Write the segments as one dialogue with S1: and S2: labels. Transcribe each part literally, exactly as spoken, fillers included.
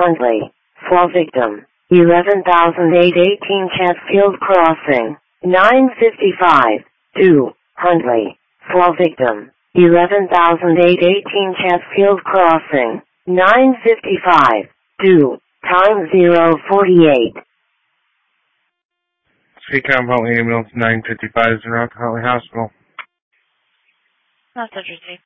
S1: Huntley. Fall victim. eleven thousand eight hundred eighteen Chatfield Crossing. nine fifty-five. two. Huntley. Fall victim. eleven thousand eight hundred eighteen Chatfield Crossing. nine fifty-five. two. Time zero forty-eight.
S2: Seacom Huntley ambulance nine fifty-five is en route to Huntley Hospital.
S3: Message received.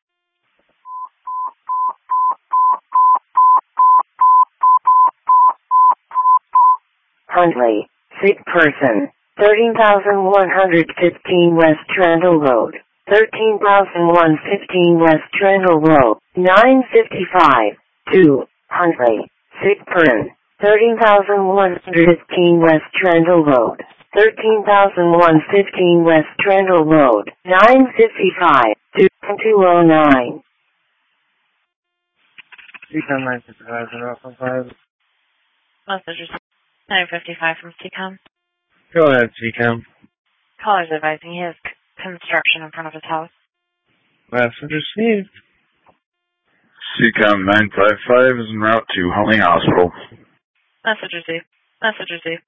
S1: Huntley. Sick person. thirteen thousand one hundred fifteen West Trundle Road. thirteen thousand one hundred fifteen West Trundle Road. nine fifty-five. two. Huntley. Sick person. thirteen thousand one hundred fifteen West Trundle Road. thirteen thousand one hundred fifteen West Trundle Road. nine fifty-five. two two oh nine.
S2: Seacom nine fifty-five is en route to five.
S3: Message received. nine fifty-five from Seacom.
S2: Go ahead, Seacom.
S3: Caller's advising he has c- construction in front of his house.
S2: Message received.
S4: Seacom nine fifty-five is en route to Huntley Hospital.
S3: Message received. Message received.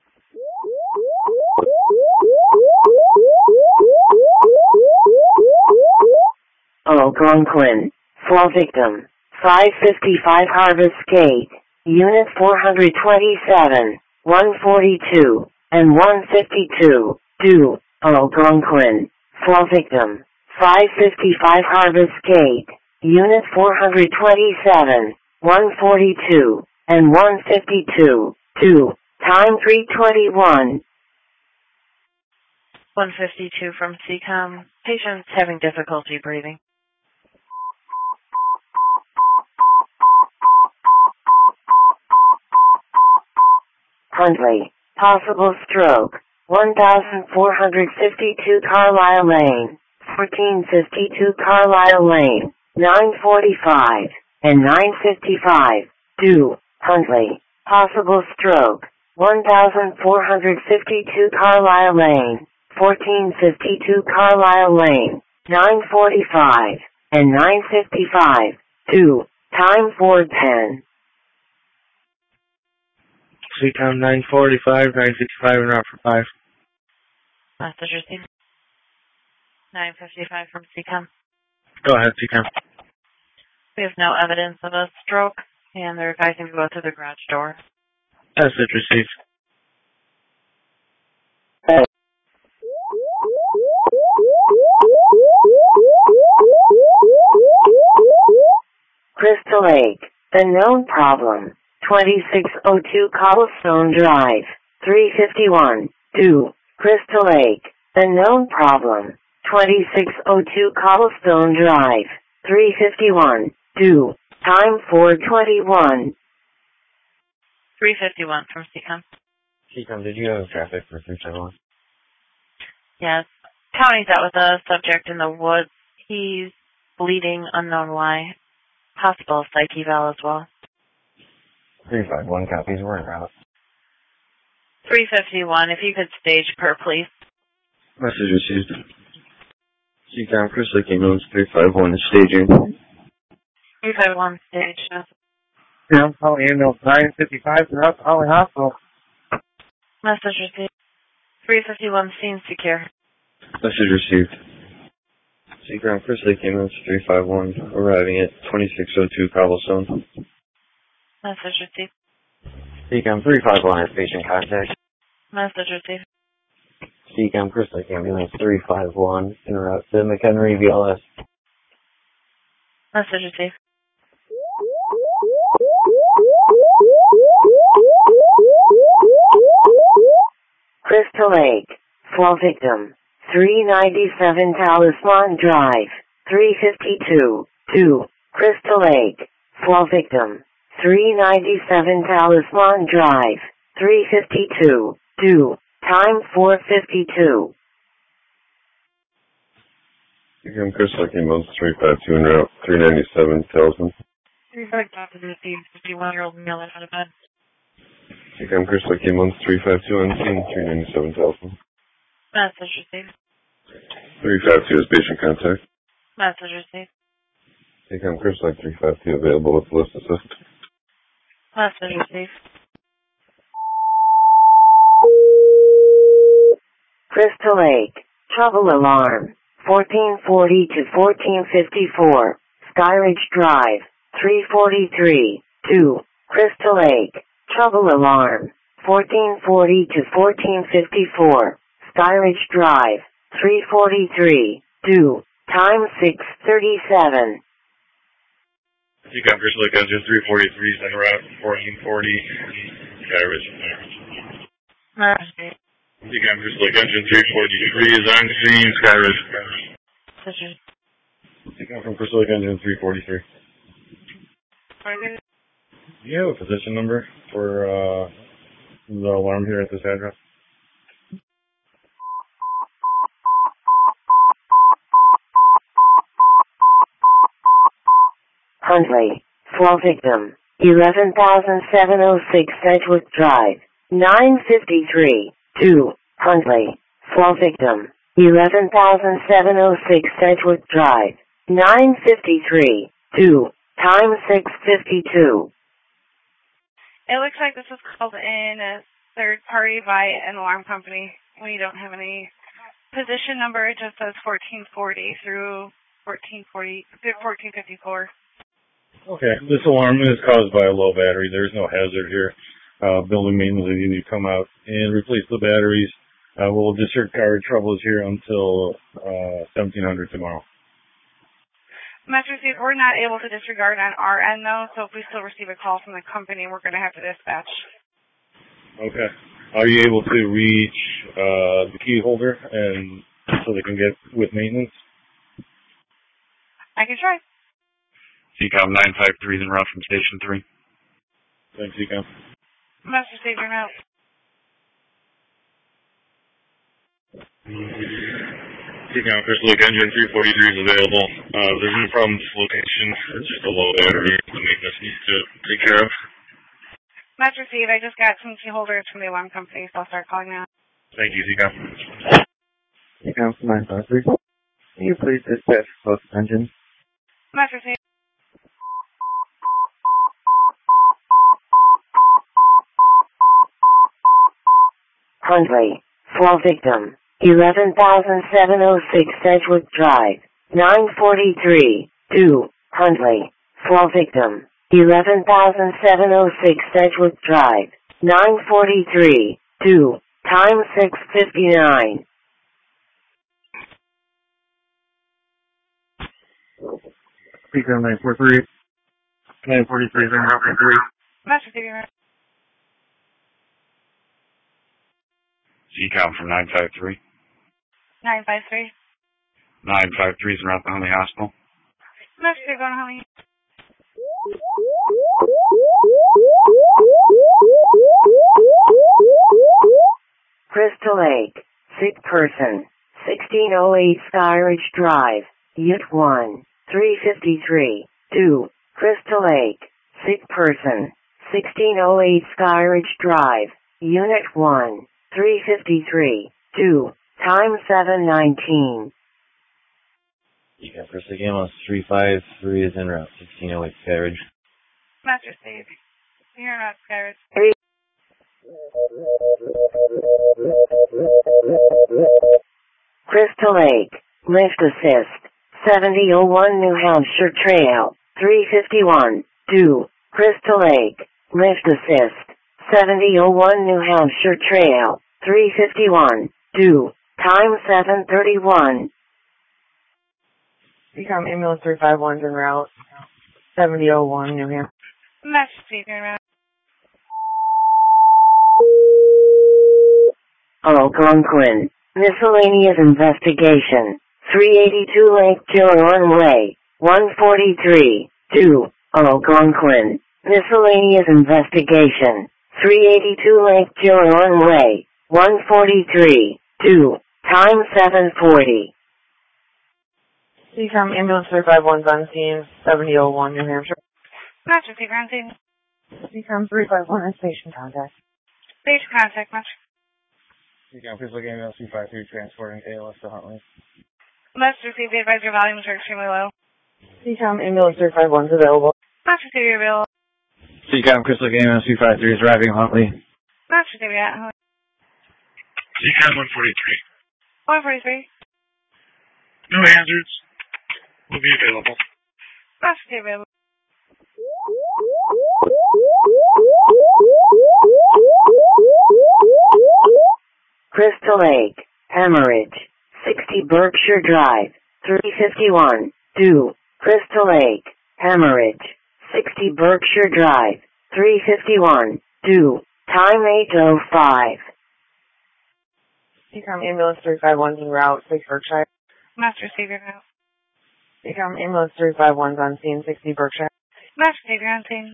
S1: Algonquin. Fall victim. five fifty-five Harvest Gate. Unit four twenty-seven, one forty-two, and one fifty-two. two. Algonquin. Fall victim. five fifty-five Harvest Gate. Unit four twenty-seven, one forty-two, and one fifty-two. two. Time three twenty-one.
S3: one fifty-two from Seacom. Patient's having difficulty breathing.
S1: Huntley. Possible stroke. one thousand four hundred fifty-two Carlisle Lane. fourteen fifty-two Carlisle Lane. nine forty-five and nine fifty-five. two. Huntley. Possible stroke. one thousand four hundred fifty-two Carlisle Lane. fourteen fifty-two Carlisle Lane. nine forty-five and nine fifty-five. two. Time four ten.
S2: Seacom nine forty-five, nine fifty-five en route for five.
S3: Message received. nine fifty-five from Seacom.
S2: Go ahead, Seacom.
S3: We have no evidence of a stroke, and they're advising to go through the garage door.
S2: Message received.
S1: Crystal Lake. The known problem. twenty-six oh two Cobblestone Drive. three fifty-one. two. Crystal Lake. The known problem. twenty-six oh two Cobblestone Drive. three fifty-one. two. Time four twenty-one.
S3: three fifty-one from Seacom.
S5: Seacom, did you have traffic for three seventy-one?
S3: Yes. County's out with a subject in the woods. He's bleeding, unknown why. Possible psych eval as well.
S5: three five one copies, we're en route.
S3: three fifty-one, if you could stage per, please.
S4: Message received. Seacom Chris Lake ambulance three five one is staging.
S3: three five one, stage.
S2: Yeah, Huntley ambulance nine fifty-five en route to Huntley Hospital.
S3: Message received. three fifty-one, scene secure.
S4: Message received. Seacom Chris Lake ambulance three five one arriving at twenty-six oh two Cobblestone.
S3: Message received.
S5: Seacom three five one has patient contact.
S3: Message received.
S5: Seacom Chris Lake ambulance three five one en route to McHenry V L S.
S3: Message received.
S1: Crystal Lake. Fall victim. three ninety-seven Talisman Drive. three fifty-two. two. Crystal Lake. Fall victim. three ninety-seven Talisman Drive. three fifty-two. two. Time four fifty-two.
S4: Seacom Chris Lake ambulance three five two en route three ninety-seven Talisman.
S3: three five two received. fifty-one-year-old male out of bed.
S4: Seacom Chris Lake ambulance three five two on scene three ninety-seven Talisman.
S3: Message received.
S4: three five two is patient contact.
S3: Message received.
S4: Seacom Chris Lake three five two available with lift assist.
S3: Message received.
S1: Crystal Lake, trouble alarm, fourteen forty to fourteen fifty-four, Skyridge Drive, three forty-three, two, Crystal Lake, trouble alarm, fourteen forty to fourteen fifty-four, Skyridge Drive, three forty-three, two, time six thirty-seven.
S4: You got Crystal Lake engine three forty-three, center route fourteen forty, Skyridge.
S3: Message.
S4: You got Crystal Lake engine three forty-three is on scene, Skyridge.
S3: Message.
S4: You got from Crystal Lake engine three forty-three. Do you have a position number for uh, the alarm here at this address?
S1: Huntley, fall victim, eleven thousand seven hundred six Sedgwick Drive, nine fifty-three, two, Huntley, fall victim, eleven thousand seven hundred six Sedgwick Drive, nine fifty-three, two, time six fifty-two.
S6: It looks like this was called in a third party by an alarm company. We don't have any position number. It just says fourteen forty through fourteen forty through fourteen fifty-four.
S4: Okay, this alarm is caused by a low battery. There's no hazard here. Uh, building maintenance, they need to come out and replace the batteries. Uh, we'll disregard troubles here until uh, seventeen hundred tomorrow.
S6: Master Steve, we're not able to disregard on our end though, so if we still receive a call from the company, we're going to have to dispatch.
S4: Okay. Are you able to reach uh, the key holder and so they can get with maintenance?
S6: I can try.
S4: C COM nine five three is en route from Station three. Thanks, C COM.
S6: Master Steve, you're out.
S4: C COM, Crystal Lake engine three forty-three is available. Uh, there's no problem with this location. It's just a low battery the maintenance needs to take care of.
S6: Master Steve, I just got some key holders from the alarm company, so I'll start calling now.
S4: Thank you, C COM.
S2: C COM nine five three. Can you please dispatch close engine?
S6: Master Steve.
S1: Huntley, fall victim, eleven thousand seven hundred six Sedgwick Drive, nine forty-three, two, Huntley, fall victim, eleven thousand seven hundred six Sedgwick Drive, nine forty-three, two, time six fifty-nine.
S2: C COM nine four three. nine forty-three is en route for three.
S6: Master Steve, you're out.
S4: C COM from nine five three.
S6: nine five three.
S4: nine five three is en route to Huntley Hospital.
S6: Master Steve, going to Huntley.
S1: Crystal Lake, sick person, sixteen oh eight Skyridge Drive, Unit one, three fifty-three, two, Crystal Lake, sick person, sixteen oh eight Skyridge Drive, Unit one, three fifty-three, two, time seven nineteen.
S5: You got Crystal Lake Ambulance three five three is en route, sixteen oh eight Skyridge.
S6: Master Steve, you're not scared.
S1: Crystal Lake, lift assist, seventy oh one New Hampshire Trail, three fifty-one, two, Crystal Lake, lift assist, seventy oh one New Hampshire Trail, three fifty-one, two, time seven thirty-one.
S7: C COM ambulance three five one is en route, seventy oh one New Hampshire.
S6: Master Steve, you're out.
S1: Algonquin, miscellaneous investigation, three eighty-two Lake Gilliland Way, one forty-three, two, Algonquin, miscellaneous investigation, three eighty-two Lake Gilliland Way, one forty-three, two, time seven forty.
S7: C COM ambulance three five one is on scene, seventy oh one New Hampshire.
S6: Master Steve, on scene.
S7: C COM three five one is station contact.
S6: Station contact, Master.
S2: C COM Crystal Lake Ambulance two five three transporting A L S to Huntley.
S6: Master Steve, the advisory volumes are extremely low.
S7: C COM ambulance three five one is available.
S6: Master Steve, you're available.
S2: C COM Crystal Game on three five three is arriving in Huntley.
S6: Master David at Huntley.
S8: C COM one forty-three.
S6: one forty-three.
S8: No hazards. Will be available.
S6: Master David.
S1: Crystal Lake, Hemorrhage, sixty Berkshire Drive, three fifty-one, due. Crystal Lake, Hemorrhage, sixty Berkshire Drive, three fifty-one, due. Time eight oh five.
S7: C COM Ambulance three five one's en route, six Berkshire.
S6: Master Savior now.
S7: C COM Ambulance three five one's on scene, sixty Berkshire.
S6: Master Savior on scene.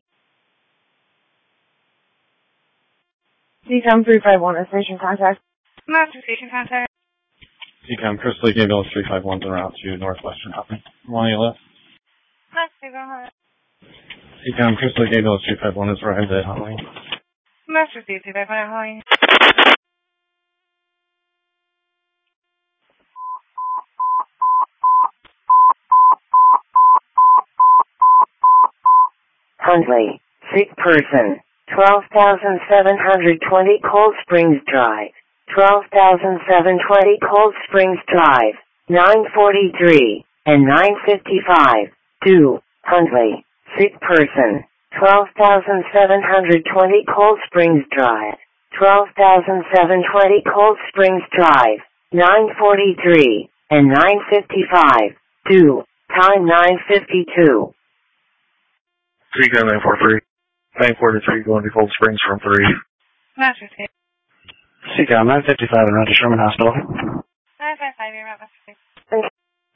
S7: C COM three five one, station contact.
S6: Master Station contact.
S4: C COM Crystal Lake Ambulance three five one's en route to Northwestern Huntley. One on your left.
S6: Master Savior on Huntley.
S4: C COM Crystal Lake Ambulance three five one is arrived at Huntley.
S6: Master Savior three five one at Huntley.
S1: Huntley, sick person, twelve thousand seven hundred twenty Cold Springs Drive, twelve thousand seven hundred twenty Cold Springs Drive, nine forty-three and nine fifty-five, due. Huntley, sick person, twelve thousand seven hundred twenty Cold Springs Drive, twelve thousand seven hundred twenty Cold Springs Drive, nine forty-three and nine fifty-five, due. Time nine fifty-two.
S8: C COM nine forty-three. nine forty-three going to Cold Springs from three.
S6: Master Savior.
S2: C COM nine fifty-five en route to Sherman Hospital.
S6: nine five five, you're right, Master Savior.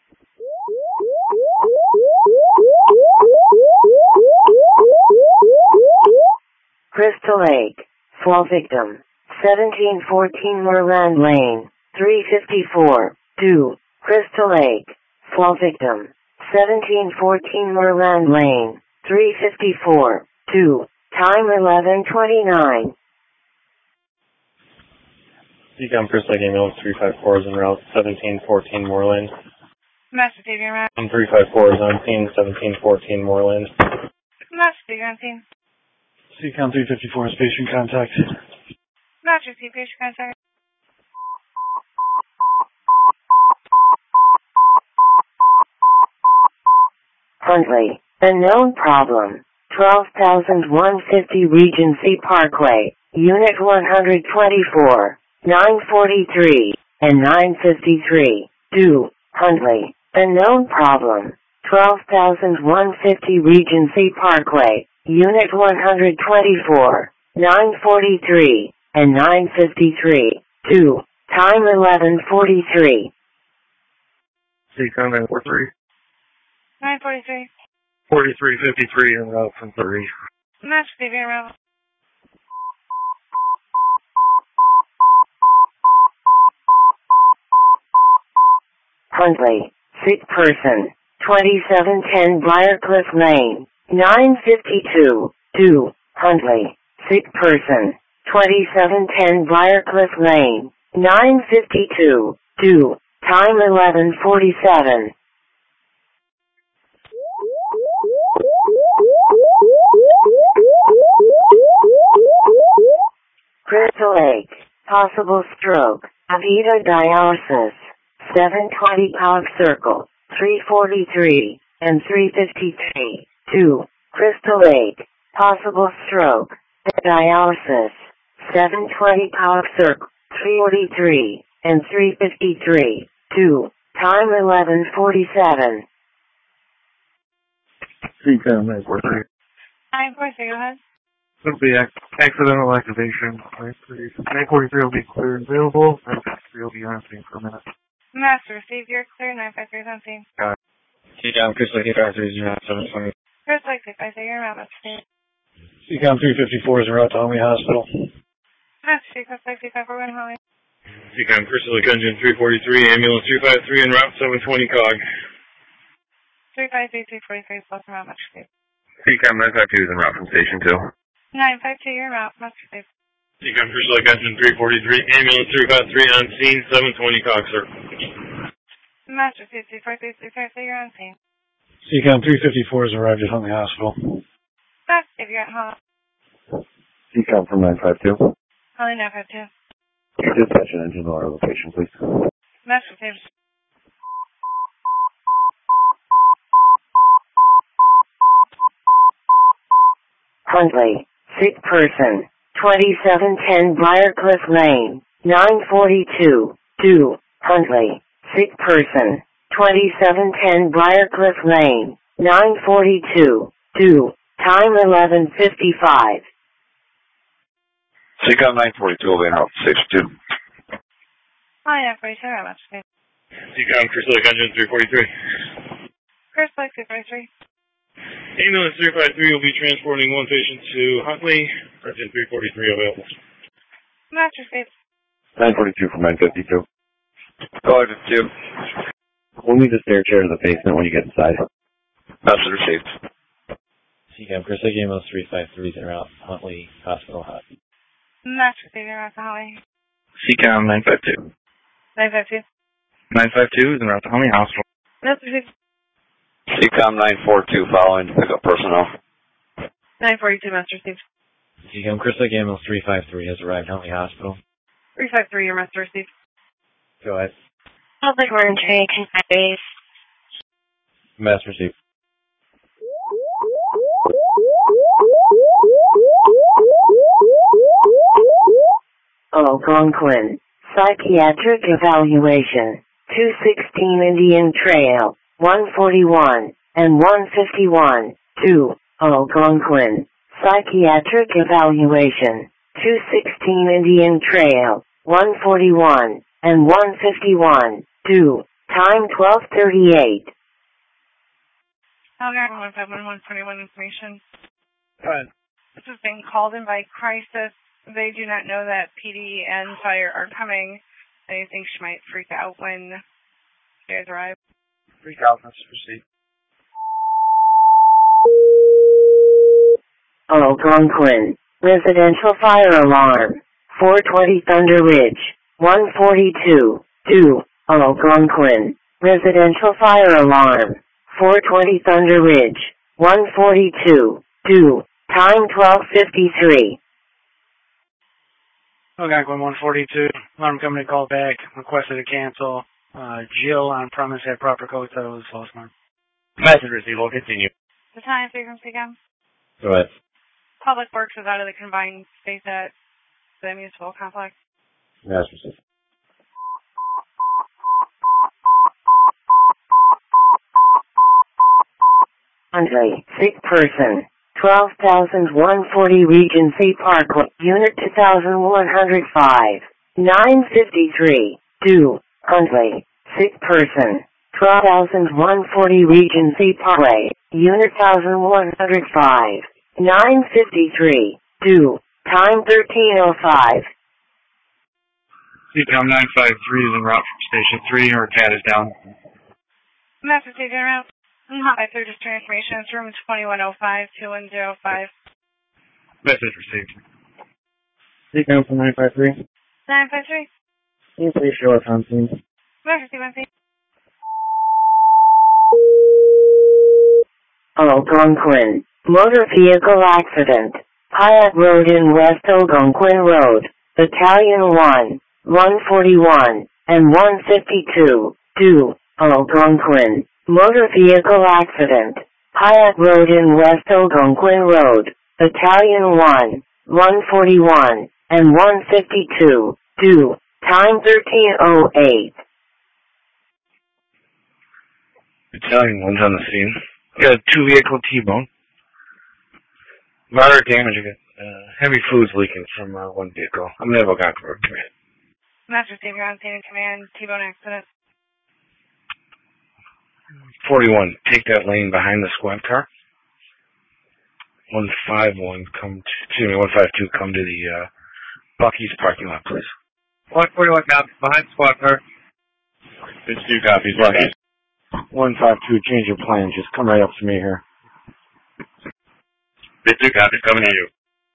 S1: Crystal Lake, fall victim, seventeen fourteen Moorland Lane, three fifty-four, due. Crystal Lake, fall victim, seventeen fourteen Moorland Lane, three fifty-four, due. Time eleven twenty-nine.
S5: C COM Crystal Lake Ambulance three five four is en route, seventeen fourteen Moorland.
S6: Master Savior on route.
S5: three five four is on scene, seventeen fourteen Moorland.
S6: Master Savior on scene.
S2: C COM three fifty-four is patient contact.
S6: Master Savior patient contact.
S1: Huntley, unknown problem, twelve thousand one hundred fifty Regency Parkway, Unit one twenty-four, nine forty-three and nine fifty-three, due. Huntley, unknown problem, twelve thousand one hundred fifty Regency Parkway, Unit one twenty-four, nine forty-three and nine fifty-three, due. Time eleven forty-three.
S8: C COM nine forty-three.
S6: nine forty-three.
S8: forty-three fifty-three en route from three.
S6: Master Savior on route.
S1: Huntley, sick person, twenty-seven ten Briarcliff Lane, nine fifty-two, due. Huntley, sick person, twenty-seven ten Briarcliff Lane, nine fifty-two, due. Time eleven forty-seven. Crystal Lake, possible stroke, Avita dialysis, seven twenty Cog Circle, three forty-three and three fifty-three, due. Crystal Lake, possible stroke, dialysis, seven twenty Cog Circle, three forty-three and three fifty-three, due. Time eleven forty-seven.
S8: C COM nine forty-three.
S6: nine forty-three, go ahead.
S8: It'll be ac- accidental activation. nine forty-three will be clear and available. nine fifty-three will be on scene for a minute.
S6: Master Savior clear, nine five three is on scene.
S5: C COM Crystal Lake eight five three is en route, seven twenty.
S6: Crystal Lake three five three, you're right, Master Savior.
S2: C COM three fifty-four is en route to Huntley Hospital.
S6: Master Savior, Crystal Lake three five four, one Holly.
S4: C COM Crystal Lake Engine three forty-three, ambulance three five three en route, seven twenty Cog.
S6: three five three, three forty-three, plus around Master Savior.
S8: C COM nine five two is en route from station two.
S6: nine five two, you're right, Master Savior.
S4: C COM Crystal Lake Engine three forty-three, ambulance three five three on scene, seven twenty Cog, sir.
S6: Master Savior, three four three, three five three, you're on scene.
S2: C COM three fifty-four has arrived at Huntley Hospital.
S6: Master Savior at Holly.
S9: C-Com from nine five two.
S6: Holly nine five two.
S9: Dispatch an engine or location, please.
S6: Master Steve.
S1: Huntley, sick person, twenty-seven ten Briarcliff Lane, nine forty-two, two, Huntley, sick person, twenty-seven ten Briarcliff Lane, nine forty-two, two, time eleven fifty-five.
S10: C-Com nine forty-two, over in route sixty-two.
S6: Hi, nine forty-two, Master Steve.
S4: C-Com, Chris Lake, engine three forty-three.
S6: Chris Lake, three forty-three.
S4: Ambulance three five three will be transporting one patient to Huntley. Engine three forty-three available.
S6: Master Steve.
S9: nine forty-two from nine fifty-two.
S10: Go ahead, two.
S9: We'll need a stair chair to the basement when you get inside.
S10: Message received.
S5: C-Com, Chris Lake, ambulance three five three is en route Huntley Hospital Hut.
S6: Master Steve, you're out to Holly.
S2: C-Com nine five two.
S6: nine five two.
S2: nine five two is en route to Huntley Hospital.
S6: Master Steve.
S10: C-Com nine forty-two, following to pick up personnel.
S6: nine forty-two, Master Steve.
S5: C-Com, Chris Lake, ambulance three five three has arrived Huntley Hospital.
S6: three five three, your Master Steve.
S5: Go ahead.
S3: Public emergency, contact base.
S5: Master Steve.
S1: Algonquin, psychiatric evaluation, two sixteen Indian Trail, one forty-one, and one fifty-one, two, Algonquin, psychiatric evaluation, two sixteen Indian Trail, one forty-one, and one fifty-one, two, time twelve thirty-eight.
S6: Algonquin one five one one twenty-one information.
S2: Go ahead.
S6: This is being called in by crisis. They do not know that P D and fire are coming. They think she might freak out when you guys arrive.
S2: Freak out, let's proceed.
S1: Algonquin, residential fire alarm, four twenty Thunder Ridge, one forty-two, two, Algonquin, residential fire alarm, four twenty Thunder Ridge, one forty-two, two, time twelve fifty-three.
S11: Algonquin one forty-two, alarm company called back, requested to cancel. Uh, Jill on premise had proper code, said it was a false alarm.
S2: Message received, we'll continue.
S6: The time frequency again.
S5: Go ahead.
S6: Public Works is out of the confined space at the municipal complex.
S5: Master Steve.
S1: Huntley, sick person, twelve thousand one hundred forty Regency Parkway, Unit two thousand one hundred five, nine fifty-three, two, Huntley, sick person, twelve thousand one hundred forty Regency Parkway, Unit one thousand one hundred five, nine fifty-three, two, time thirteen oh five.
S2: C-Com nine five three is en route from Station three, her cat is down.
S6: Master Steve, you're out. Hi, through just information. It's room twenty-one oh five, two one oh five.
S2: Message received.
S8: C-Com from nine five three.
S6: nine five three.
S8: Can you please show us on scene?
S6: Master Steve, one
S1: Algonquin, motor vehicle accident, Hyatt Road in West Algonquin Road, Battalion one, one forty-one, and one fifty-two, two, Algonquin, motor vehicle accident, Hyatt Road in West Algonquin Road, Battalion one, one forty-one, and one fifty-two, two, time thirteen oh eight.
S2: Battalion one's on the scene. We got a two vehicle T-bone. Moderate damage again. Uh, heavy fluids leaking from uh, one vehicle. I'm going to have Algonquin Road command.
S6: Master Steve, you're on scene in command. T-bone accident.
S2: forty-one, take that lane behind the squad car. one five one, come to, excuse me, one five two, come to the uh, Buc-ee's parking lot, please.
S8: one forty-one copies, behind squad car.
S2: It's two copies, Buc-ee's. one five two, change your plan, just come right up to me here.
S10: It's two copies, coming to you.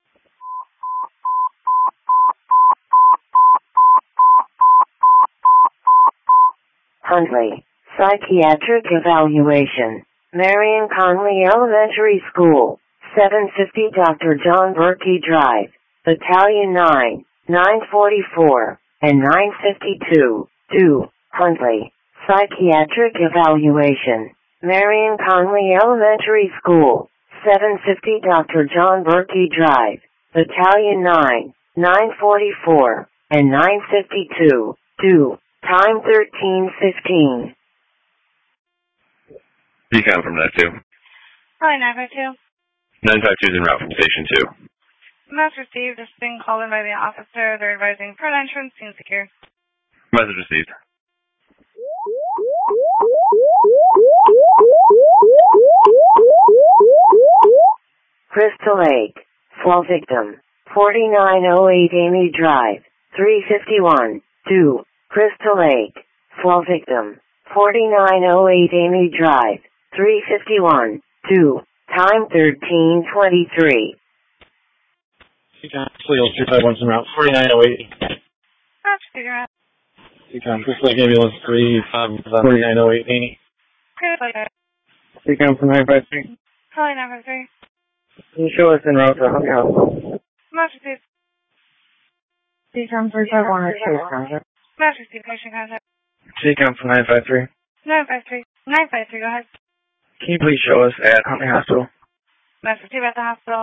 S1: Huntley, psychiatric evaluation, Marion Conley Elementary School, seven fifty Doctor John Berkey Drive, Battalion nine, nine forty-four, and nine fifty-two, to Huntley. Psychiatric evaluation. Marion Conley Elementary School, seven fifty Doctor John Berkey Drive. Battalion nine, nine forty-four, and nine fifty-two, to time thirteen fifteen.
S9: Decon from that two.
S6: Hi, nine five two.
S9: nine five two is en route from station two.
S6: Message received. Just being called in by the officer. They're advising front entrance seems secure.
S9: Message received.
S1: Crystal Lake. Fall victim. forty-nine oh eight Amy Drive. three fifty-one, to Crystal Lake. Fall victim. forty-nine oh eight Amy Drive. three fifty-one, to time thirteen twenty-three.
S4: Decon, Cleo, three five one en route, forty-nine oh eight.
S6: That's figure out.
S4: Decon, Crystal Lake Ambulance three, um, forty-nine oh eight, Amy.
S6: Crystal Lake.
S4: Decon from nine five three.
S6: Hi, nine five three.
S4: Can you show us en route to Huntley Hospital?
S6: Message received.
S7: Decon three five one at Chase Contact.
S6: Message received. Patient contact.
S4: Decon from nine five three.
S6: nine five three. nine five three, go ahead.
S4: Can you please show us at Huntley Hospital?
S6: Message received at the hospital.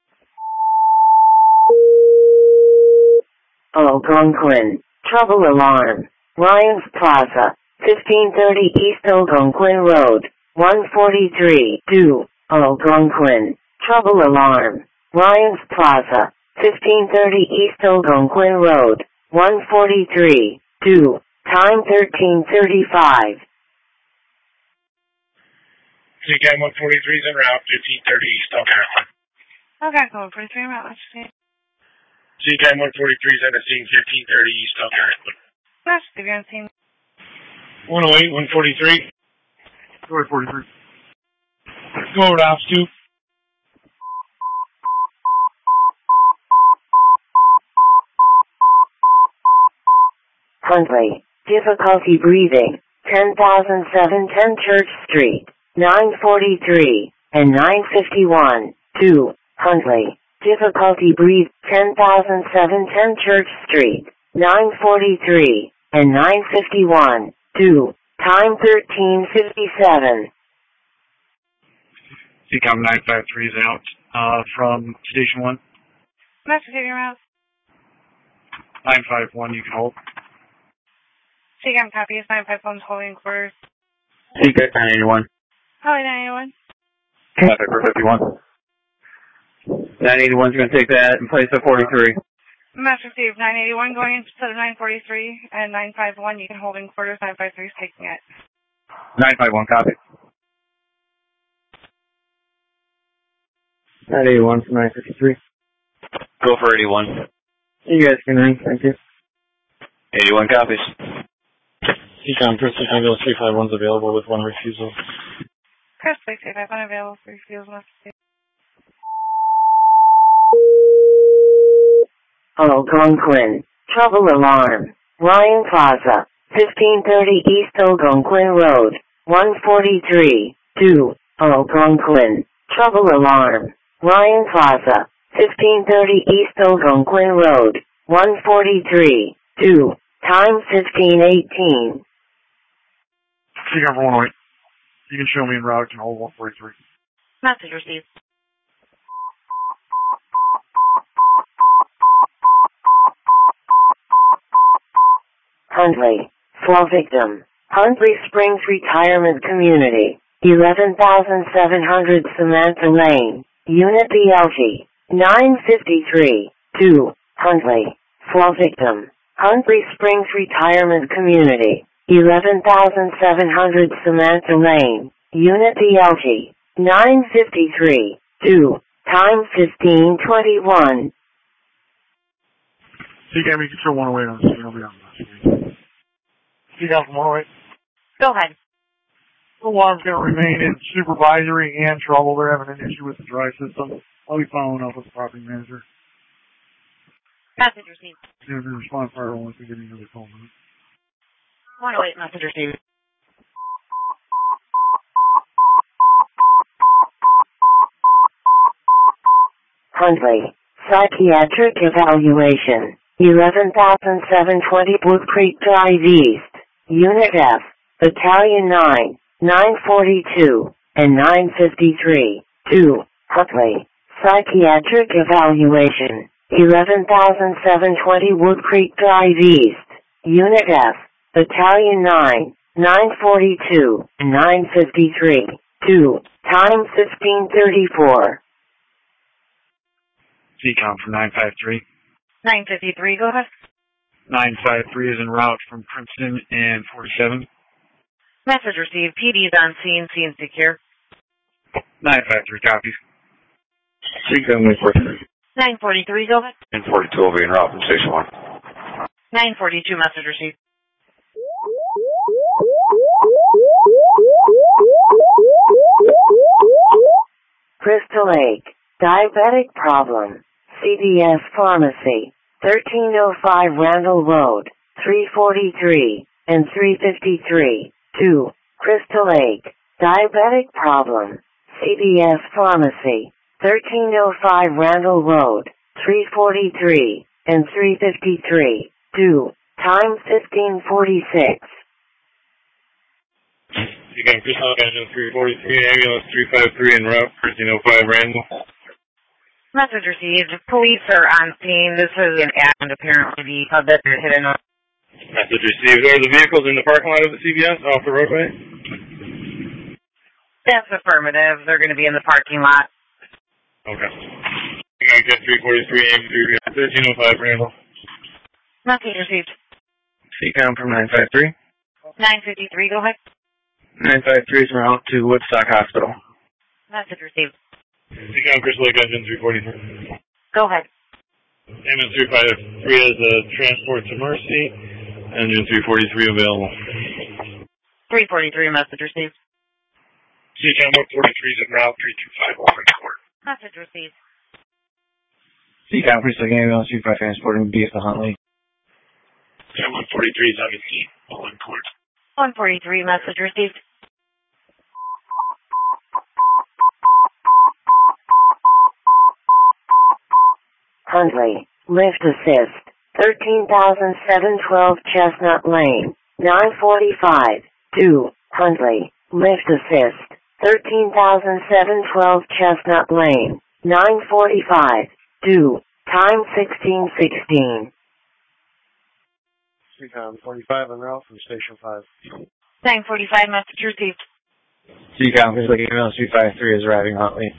S1: Algonquin. Trouble alarm. Ryan's Plaza. fifteen thirty East Algonquin Road. one forty-three, to Algonquin. Trouble alarm. Ryan's Plaza. fifteen thirty East Algonquin Road. one forty-three, to time thirteen thirty-five.
S2: C C A M one forty-three is en route, fifteen thirty East Algonquin.
S6: Okay, one forty-three, I'm out. Let's see.
S2: C C A M one forty-three is on the scene, fifteen thirty East Algonquin.
S6: Message received, you're on scene.
S2: one oh eight, one forty-three.
S8: Go ahead, forty-three.
S2: Go over to Ops two.
S1: Huntley. Difficulty breathing. ten thousand seven ten Church Street. nine forty-three and nine fifty-one, to Huntley. Difficulty breathe. ten thousand seven ten Church Street. nine forty-three and nine fifty-one, to time thirteen fifty-seven.
S8: C C A M nine five three is out uh, from Station one.
S6: Message received, you're out.
S8: nine five one, you can hold.
S6: C C A M copies, nine five one's holding quarters.
S8: C C A M nine eighty-one.
S6: Holly nine eighty-one.
S8: nine five fifty-one. nine eighty-one's going to take that in place of forty-three.
S6: Message received, nine eighty-one going instead of nine forty-three, and nine five one, you can hold in quarters, nine five three is taking it.
S8: nine five one, copy. nine eighty-one from nine fifty-three.
S10: Go for eighty-one.
S8: You guys can ring, thank you.
S10: eighty-one copies.
S4: C C A M, Crystal Lake Ambulance three five one is available with one refusal.
S6: Crystal Lake three five one available for refusal. Message received.
S1: Algonquin. Trouble alarm. Ryan Plaza. fifteen thirty East Algonquin Road. one forty-three, to Algonquin. Trouble alarm. Ryan Plaza. fifteen thirty East Algonquin Road. one forty-three, to time fifteen eighteen.
S8: C C A M for one oh eight. You can show me en route, can hold one forty-three.
S3: Message received.
S1: Huntley. Fall victim. Huntley Springs Retirement Community. eleven thousand seven hundred Samantha Lane. Unit B L G. nine fifty-three, to Huntley. Fall victim. Huntley Springs Retirement Community. eleven thousand seven hundred Samantha Lane. Unit B L G. nine fifty-three, to time fifteen twenty-one.
S8: C C A M, you can show one oh eight on the screen. I'll be on that screen. C C A M from one oh eight.
S3: Go ahead.
S8: The alarm's going to remain in supervisory and trouble. They're having an issue with the dry system. I'll be following up with the property manager.
S3: Message received.
S8: See if you respond fire once we get another call.
S3: one oh eight, message received.
S1: Huntley. Psychiatric evaluation. eleven thousand seven hundred twenty Wood Creek Drive East. Unit F. Battalion nine, nine forty-two, and nine fifty-three. two. Huntley. Psychiatric evaluation. eleven thousand seven hundred twenty Wood Creek Drive East. Unit F. Battalion nine, nine forty-two, and nine fifty-three. two. Time fifteen thirty-four.
S11: C COM from nine five three.
S3: nine fifty-three, go ahead.
S11: nine five three is en route from Princeton and forty-seven.
S3: Message received. P D is on scene. Scene secure.
S11: nine five three copies.
S10: C COM nine forty-three.
S3: nine forty-three, go ahead.
S10: nine forty-two will be en route from Station one.
S3: nine forty-two, message received.
S1: Crystal Lake. Diabetic problem. C D S Pharmacy. thirteen oh five Randall Road. three forty-three and three fifty-three. two. Crystal Lake. Diabetic problem. C D S Pharmacy. thirteen oh five Randall Road. three forty-three and three fifty-three. two. Time fifteen forty-six.
S4: You got Crystal Engine three forty-three, ambulance three five three en route, thirteen oh five Randall.
S3: Message received. Police are on scene. This is an accident. Apparently the subject is hit a
S4: Message received. Are the vehicles in the parking lot of the C V S off the roadway?
S3: That's affirmative. They're going to be in the parking lot.
S4: Okay. You got Jet three forty-three, ambulance thirteen oh five Randall.
S3: Message received.
S11: C COM from nine five three.
S3: nine fifty-three, go ahead.
S11: nine five three is en route to Woodstock Hospital.
S3: Message received.
S4: C COM Crystal Lake Engine three forty-three.
S3: Go ahead.
S4: Ambulance three five three has a transport to Mercy. Engine three forty-three available.
S3: three forty-three, message received.
S4: C COM one forty-three is en route, three two five Walnut Court.
S3: Message received.
S11: C COM Crystal Lake Ambulance three five transporting B F to Huntley.
S4: C COM one forty-three is on the scene, Walnut Court.
S3: one forty-three, message received.
S1: Huntley. Lift assist. thirteen thousand seven hundred twelve Chestnut Lane. nine forty-five. two. Huntley. Lift assist. thirteen thousand seven hundred twelve Chestnut Lane. nine forty-five. two. Time sixteen sixteen.
S11: C COM forty-five en route from Station five.
S3: nine forty-five, message received.
S11: C COM Crystal Lake Ambulance three five three is arriving Huntley.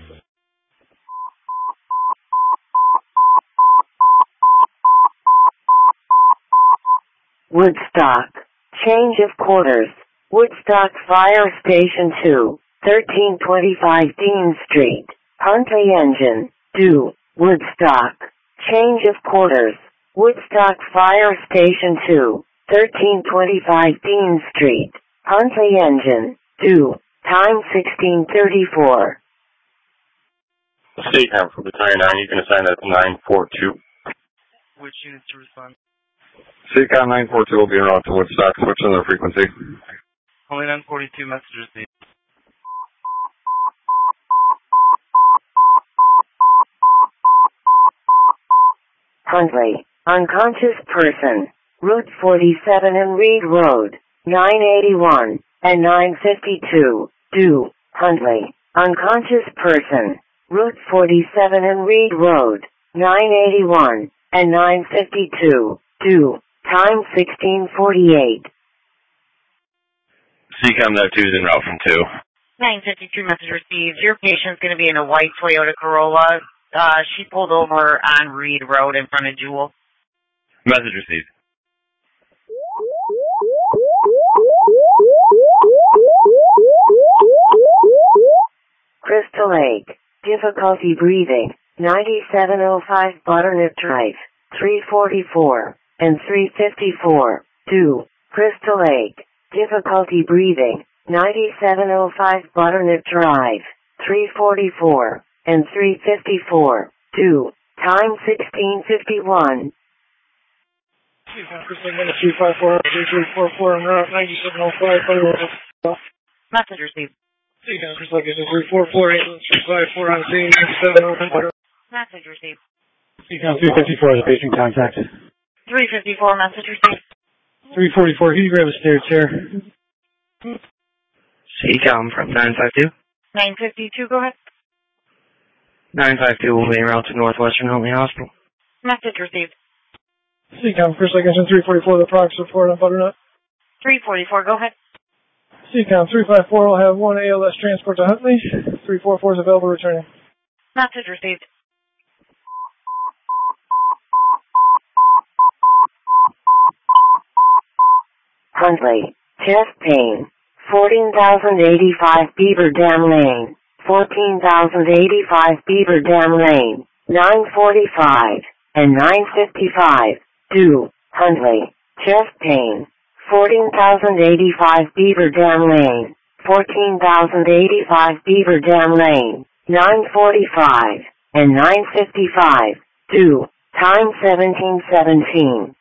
S1: Woodstock. Change of quarters. Woodstock Fire Station two, thirteen twenty-five Dean Street. Huntley Engine. two. Woodstock. Change of quarters. Woodstock Fire Station two, thirteen twenty-five Dean Street. Huntley Engine. two. Time sixteen thirty-four.
S10: C COM from Battalion nine, you can assign that to nine forty-two.
S11: Which units to respond?
S10: C COM nine forty-two will be en route to Woodstock, switch on the frequency.
S11: Only nine forty-two messages received.
S1: Huntley. Unconscious person. Route forty-seven and Reed Road. nine eighty-one and nine fifty-two. two. Huntley. Unconscious person. Route forty-seven and Reed Road. nine eighty-one and nine fifty-two. two. Time sixteen forty-eight.
S10: C COM no two is en route from two.
S3: nine fifty-two, message received. Your patient's going to be in a white Toyota Corolla. Uh, she pulled over on Reed Road in front of Jewel.
S10: Message received.
S1: Crystal Lake. Difficulty breathing. ninety-seven oh five Butternut Drive. three forty-four and three fifty-four. two. Crystal Lake. Difficulty breathing. ninety-seven oh five Butternut Drive. three forty-four and three fifty-four. two. Time sixteen fifty-one.
S8: three five four, three three four four, and route ninety-seven oh five.
S3: Message received.
S8: C COM three four four, eight three five four on scene, ninety-seven oh five.
S3: Message received.
S8: Econ three fifty-four is a patient contact.
S3: three fifty-four, message received.
S8: three forty-four, can you grab a stair chair?
S12: C-Com from nine five two.
S3: nine fifty-two, go ahead.
S12: nine five two will be en route to Northwestern Huntley Hospital.
S3: Message received.
S8: C-Com, first leg engine three forty-four, the prox report on Butternut.
S3: three forty-four, go ahead.
S8: C-Com three five four will have one A L S transport to Huntley. three forty-four is available returning.
S3: Message received.
S1: Huntley, chest pain, fourteen thousand eighty-five Beaver Dam Lane, fourteen thousand eighty-five Beaver Dam Lane, nine forty-five, and nine fifty-five, due, Huntley, chest pain, fourteen thousand eighty-five Beaver Dam Lane, fourteen thousand eighty-five Beaver Dam Lane, nine forty-five, and nine fifty-five, due, time seventeen seventeen.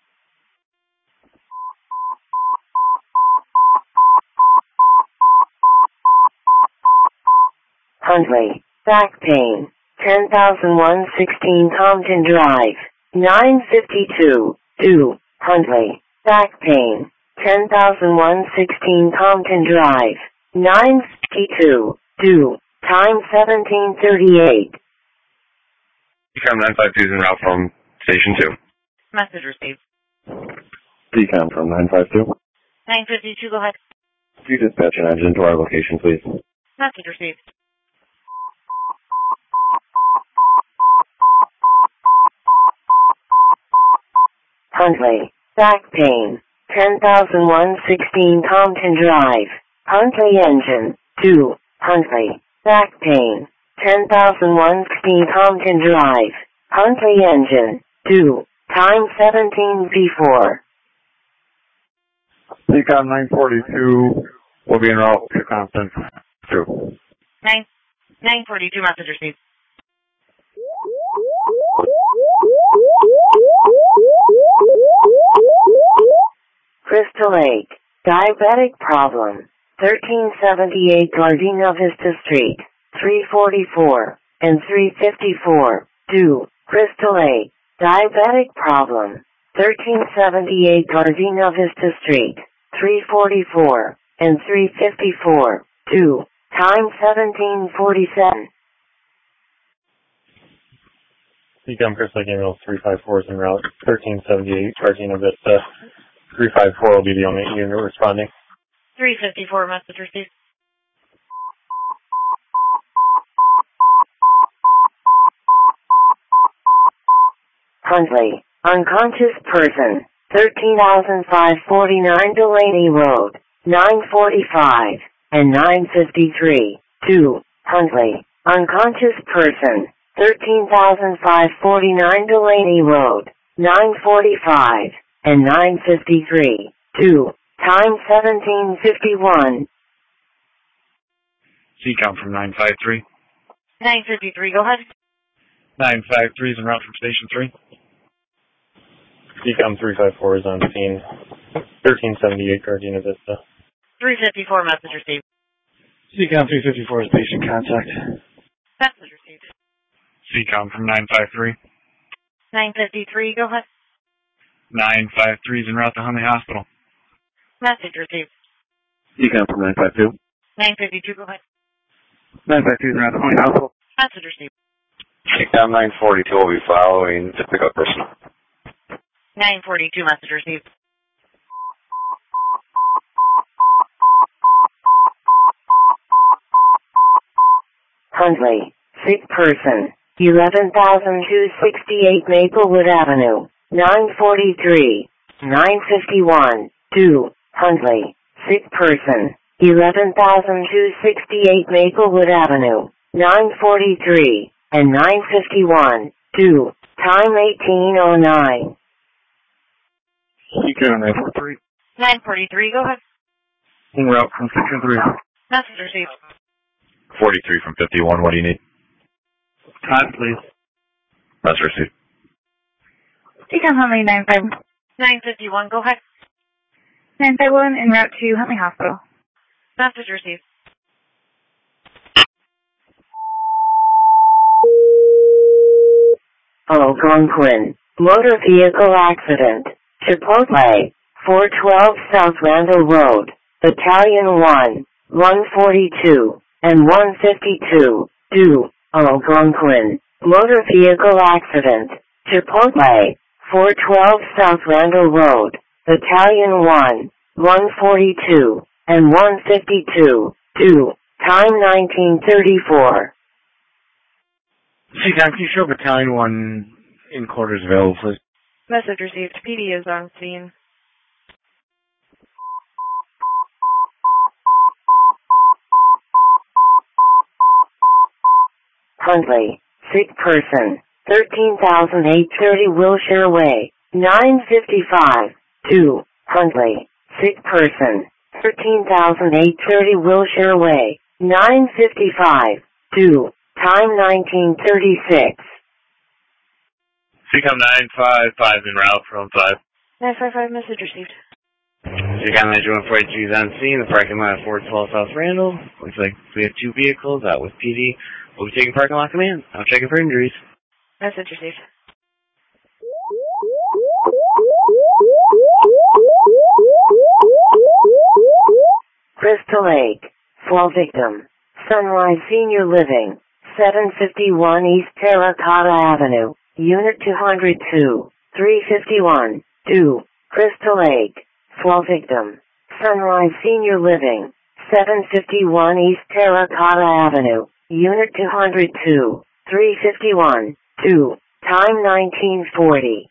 S1: Huntley, back pain, ten thousand one hundred sixteen Compton Drive, nine fifty-two, due, Huntley, back pain, ten thousand one hundred sixteen Compton Drive, nine fifty-two, due, time seventeen thirty-eight.
S10: C-Com nine five two is en route from Station two.
S3: Message received.
S9: C-Com from nine five two.
S3: nine fifty-two, go ahead.
S9: Could you dispatch an engine to our location, please?
S3: Message received.
S1: Huntley, back pain, ten thousand one hundred sixteen Compton Drive, Huntley engine, two, Huntley, back pain, ten thousand one hundred sixteen Compton Drive, Huntley engine, two, time seventeen oh four.
S13: C-Com nine forty-two will be en route to Compton, two.
S3: nine, nine forty-two, message received.
S1: Crystal Lake, diabetic problem, thirteen seventy-eight Gardena Vista Street, three forty-four, and three fifty-four, due, Crystal Lake, diabetic problem, thirteen seventy-eight Gardena Vista Street, three forty-four, and three fifty-four, due, time seventeen forty-seven.
S4: C-Com Crystal Lake Ambulance three five four is en route, thirteen seventy-eight Gardena Vista. three five four will be the only unit responding.
S3: three fifty-four, message received.
S1: Huntley, unconscious person, thirteen thousand five hundred forty-nine Delaney Road, nine forty-five, and nine fifty-three, two, Huntley, unconscious person, thirteen thousand five hundred forty-nine Delaney Road, nine forty-five, and nine fifty-three, two, time seventeen fifty-one.
S2: C-Com from nine five three.
S3: nine fifty-three, go ahead.
S2: nine five three is en route from Station three.
S4: C-Com three five four is on scene, thirteen seventy-eight Gardena Vista.
S3: three fifty-four, message received.
S8: C-Com three fifty-four is patient contact.
S3: Message received.
S2: C-Com from nine five three.
S3: nine fifty-three, go ahead.
S2: nine five three is en route to Huntley Hospital.
S3: Message received.
S9: C-Com from nine five two.
S3: nine fifty-two, go ahead.
S13: nine five two is en route to Huntley Hospital.
S3: Message received.
S10: C-Com nine forty-two will be following to pick up personnel.
S3: nine forty-two, message received.
S1: Huntley, sick person, eleven thousand two hundred sixty-eight Maplewood Avenue, nine forty-three, nine fifty-one, two, Huntley, sick person, eleven thousand two hundred sixty-eight Maplewood Avenue, nine forty-three, and nine fifty-one, two, time eighteen oh nine.
S13: C-Com nine forty-three.
S3: nine forty-three, go ahead.
S13: En route from Section three.
S3: Message received.
S10: forty-three from fifty-one, what do you need?
S13: Time, please.
S10: That's received.
S14: C-Com Huntley nine five.
S3: nine fifty-one, go ahead.
S14: nine five one en route to Huntley Hospital.
S3: Message received.
S1: Algonquin. Motor vehicle accident. Chipotle. four twelve South Randall Road. Battalion one, one forty-two, and one fifty-two. Due. Algonquin. Motor vehicle accident. Chipotle. four twelve South Randall Road. Battalion one, one forty-two, and one fifty-two. Due. Time nineteen thirty-four.
S2: C COM, can you show Battalion one in quarters available, please?
S7: Message received. P D is on scene.
S1: Huntley. Sick person. thirteen thousand eight hundred thirty Wilshire Way. nine fifty-five. Two. Huntley. Sick person. thirteen thousand eight hundred thirty Wilshire Way. nine fifty-five. Two. Time nineteen thirty-six.
S15: C COM nine five five en route from five.
S7: nine five five, message received.
S5: C COM nine one forty-two is on scene, the parking lot at four twelve South Randall. Looks like we have two vehicles out with P D. We'll be taking parking lot command. I'm checking for injuries.
S7: Message received.
S1: Crystal Lake. Fall victim. Sunrise Senior Living. seven fifty-one East Terracotta Avenue. Unit two hundred two. three fifty-one. Due. Crystal Lake. Fall victim. Sunrise Senior Living. seven fifty-one East Terracotta Avenue. Unit two hundred two. three fifty-one. Due. Time nineteen forty.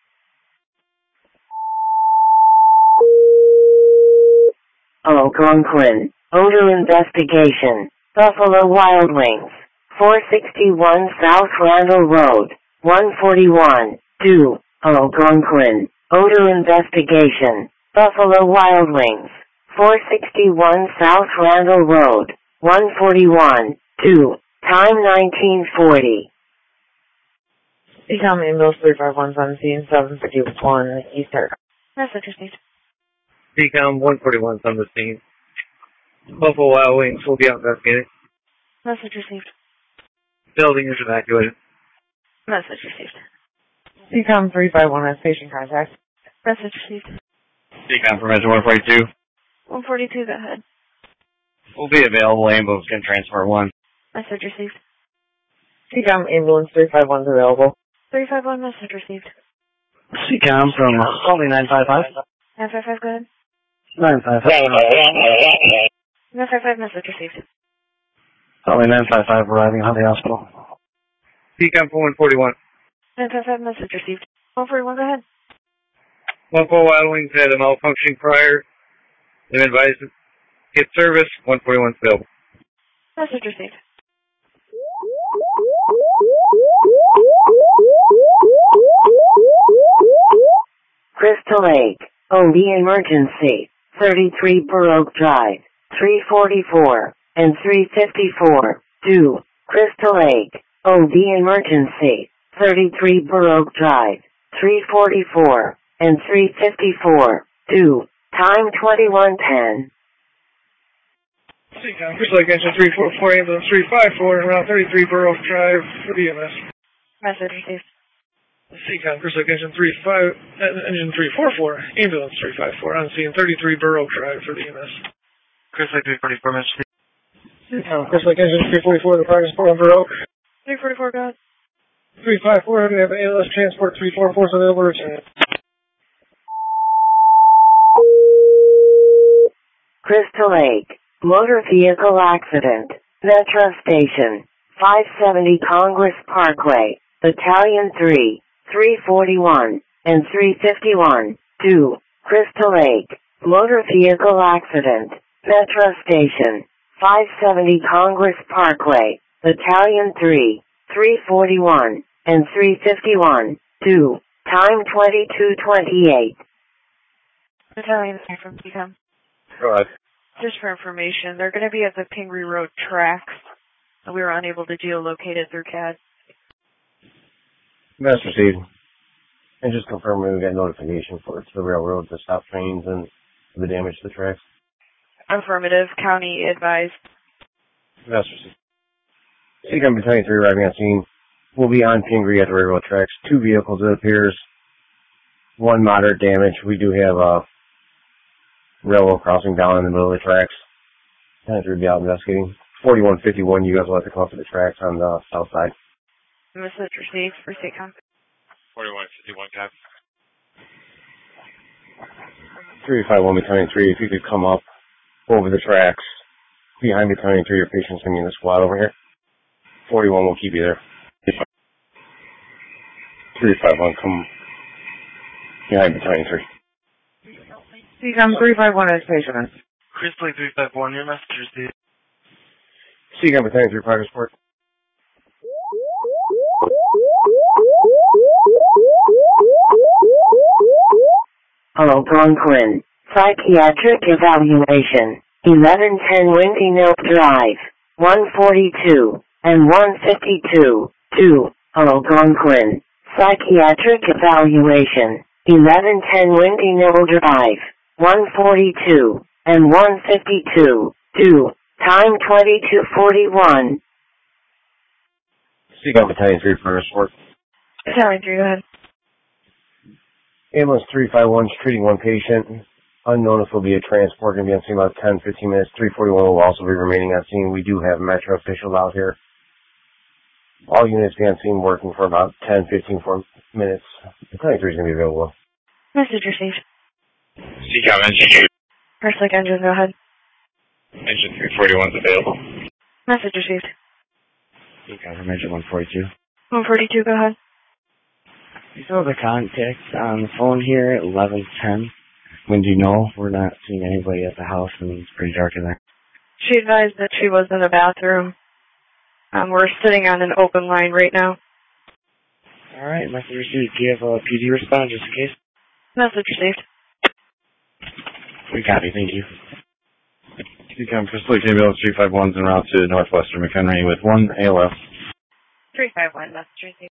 S1: Algonquin. Odor investigation. Buffalo Wild Wings. four sixty-one South Randall Road. one forty-one. Due. Algonquin. Odor investigation. Buffalo Wild Wings. four sixty-one South Randall Road. one forty-one. Due. Time nineteen forty.
S7: C COM ambulance three five one is on scene, seven fifty-one East Terracotta.
S3: Message received.
S12: C COM one forty-one is on the scene. Buffalo Wild Wings will be out investigating.
S3: Message received.
S12: Building is evacuated.
S3: Message received.
S7: C COM three five one has patient contact.
S3: Message received.
S15: C COM Permission one forty-two.
S3: one forty-two, go ahead.
S15: Will be available. Ambulance can transfer one.
S3: Message received.
S7: C COM ambulance three five one is available.
S3: three five one, message received.
S11: C COM from Salty nine five five.
S3: nine five five, go ahead.
S11: nine five five.
S3: nine five five, message received.
S11: Salty nine five five arriving at the hospital.
S12: C COM for one forty-one.
S3: nine five five, message received. one forty-one, go ahead.
S12: Buffalo Wild Wings had a malfunction prior. They've advised to get service. one forty-one is available.
S3: Message received.
S1: Crystal Lake. O B emergency. thirty-three Baroque Drive. three forty-four and three fifty-four. Due. Crystal Lake. O B emergency. thirty-three Baroque Drive. three forty-four and three fifty-four. Due. Time twenty-one ten.
S8: C COM, Crystal Lake Engine three forty-four, ambulance three five four, around thirty-three Baroque Drive for the E M S.
S3: Message received.
S8: C COM, Crystal Lake Engine three five, Engine three forty-four, ambulance three five four, on scene thirty-three Baroque Drive for the E M S.
S12: Crystal Lake three forty-four, message.
S8: C COM, Crystal Lake Engine three forty-four, the progress report on Baroque.
S3: three forty-four, go ahead.
S8: three five four, we have A L S transport three forty-four, so available return.
S1: Crystal Lake. Motor vehicle accident. Metro Station. five seventy Congress Parkway. Battalion three, three forty-one, and three fifty-one. Due. Crystal Lake. Motor vehicle accident. Metro Station. five seventy Congress Parkway. Battalion three, three forty-one, and three fifty-one. Due. Time twenty-two twenty-eight.
S3: Battalion three from C COM.
S15: Go ahead.
S3: Just for information, they're going to be at the Pingree Road tracks. We were unable to geolocate it through C A D.
S5: Message received. And just confirming we got notification for the railroad to stop trains and the damage to the tracks.
S3: Affirmative. County advised.
S5: Message received. C COM Battalion three arriving on scene.
S16: will be on Pingree at the railroad tracks. Two vehicles, it appears. One moderate damage. We do have a railroad crossing down in the middle of the tracks. ten three will be out investigating. forty-one fifty-one, you guys will have to come up to the tracks on the south side.
S7: Message received for C COM.
S2: forty-one fifty-one, copy.
S16: three five one Battalion three, if you could come up over the tracks behind Battalion three, your patient's going to be in the squad over here. forty-one will keep you there. three five one, come behind Battalion three.
S7: C COM three five one is patient.
S15: Crystal three five one, your message received.
S16: C COM Battalion three, progress report.
S1: Hello, Bronquin. Psychiatric evaluation. eleven ten Windy Mill Drive. one forty-two and one fifty-two. two. Hello, Bronquin. Psychiatric evaluation. eleven ten Windy Mill Drive. one forty-two and one fifty-two. two. Time twenty-two forty-one.
S16: C COM Battalion three, progress report.
S7: Battalion three, go ahead.
S16: Ambulance three five one is treating one patient. Unknown if will be a transport, going to be on scene about ten fifteen minutes. three forty-one will also be remaining on scene. We do have Metro officials out here. All units be on scene working for about ten fifteen minutes. Battalion three is going to be available.
S7: Message received.
S2: C COM engine two.
S7: First Lake engine, go ahead.
S2: Engine three forty-one is available.
S7: Message received.
S5: C COM from engine one forty-two.
S7: one forty-two, go ahead.
S5: We still have the contact on the phone here at eleven ten. When do you know? We're not seeing anybody at the house and it's pretty dark in there.
S7: She advised that she was in the bathroom. Um, we're sitting on an open line right now.
S5: Alright, message received. Do you have a P D response just in case?
S7: Message received.
S5: We copy, thank you.
S4: C COM Crystal Lake Ambulance three five one is en route to Northwestern McHenry with one A L F.
S3: three five one, message received.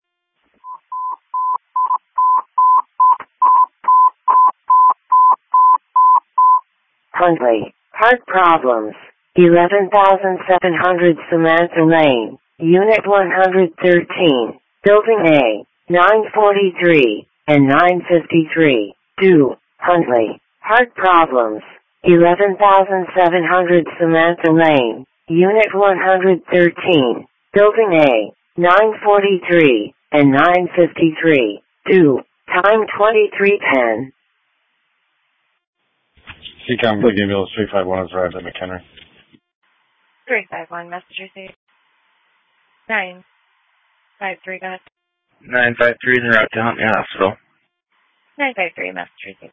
S1: Huntley. Heart problems. eleven thousand seven hundred Samantha Lane. Unit one thirteen. Building A. nine forty-three and nine fifty-three. two. Huntley. Heart problems. eleven thousand seven hundred Samantha Lane. Unit one thirteen. Building A. nine forty-three and nine fifty-three. two. Time twenty-three ten.
S4: C COM Lake Ambulance three five one has arrived at McHenry.
S3: three five one, message received. nine five three, go ahead.
S15: nine five three is en route to Huntley Hospital.
S3: nine five three, message received.